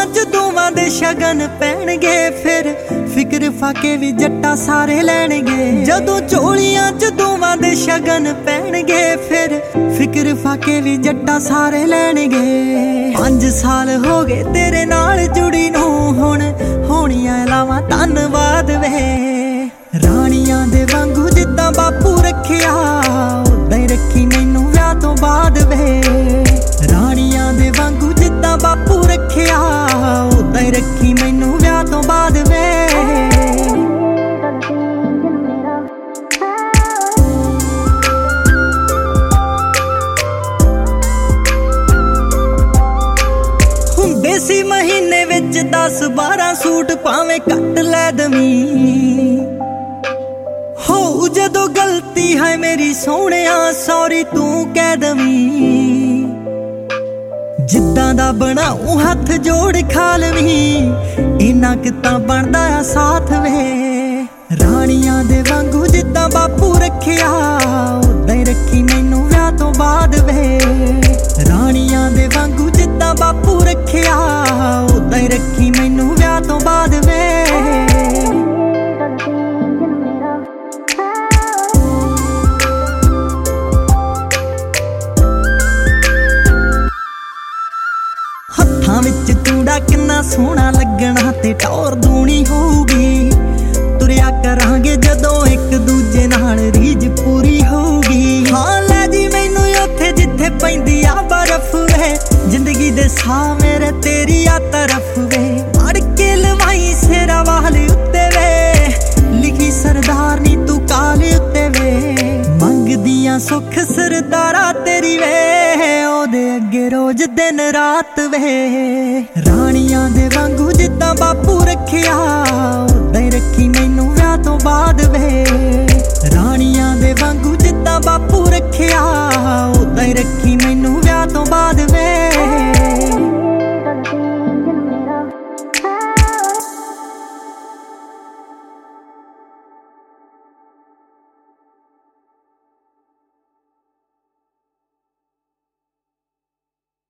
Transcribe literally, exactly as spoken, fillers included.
च दोवां दे शगन पैणगे, फिर फिक्र फाके भी जट्टा सारे लैणगे। जदों झोलियां च दोवां दे शगन पैणगे, फिर फिक्र फाके भी जट्टा सारे लैणगे। पंज साल हो गए तेरे नाल जुड़ी नूं, हुण होणियां लावां धन्नवाद वे। राणियां दे वांगू जिद्दां बापू रखिया, उदां ही रखी मैनू विआह तों बाद वे। राणियां दे वांगू जिद्दां बापू रखिया, उदां ही रखी मैनू विआह तों बाद वे। हुंदे सी महीने विच दस बारह सूट, भावें कट लै दवीं। हो जदों गलती है मेरी सोहणिया, सॉरी तू कह दवीं। जिद्दां दा बनाऊं हथ जोड़ खा लवीं, इन्ना किता बनदा आ साथ वे। राणियां दे वांगू जिद्दां बापू रखिया, उदां ही रखी मैनू विआह तों बाद वे। राणियां दे वांगू जिद्दां बापू रखिया, उदां ही रखी मैनू विआह तों बाद वे। हत्थां विच कूड़ा किन्ना सोहना लगना, ते टौर दूनी होगी। तुरिया करांगे जदों एक दूजे नाल रीझ पूरी होगी। हाँ लै जी मैनू उत्थे जिथे पैंदी आ बर्फ वे, जिंदगी दे साह मेरे तेरी आ तरफ वे। अड़ के लवाई सेरा वाल उत्ते वे, लिखी सरदार नी तू काल उत्ते वे। मंगदियां सुख सरदारा तेरी वे, ओदे अगे रोज दिन रात वे। राणियां दे वांगू जिद्दां बापू रखिया, उदां ही रखी मैनू विआह तों बाद वे। राणियां दे वांगू जिद्दां बापू रखिया, उदां ही रखी मैनू विआह तों बाद।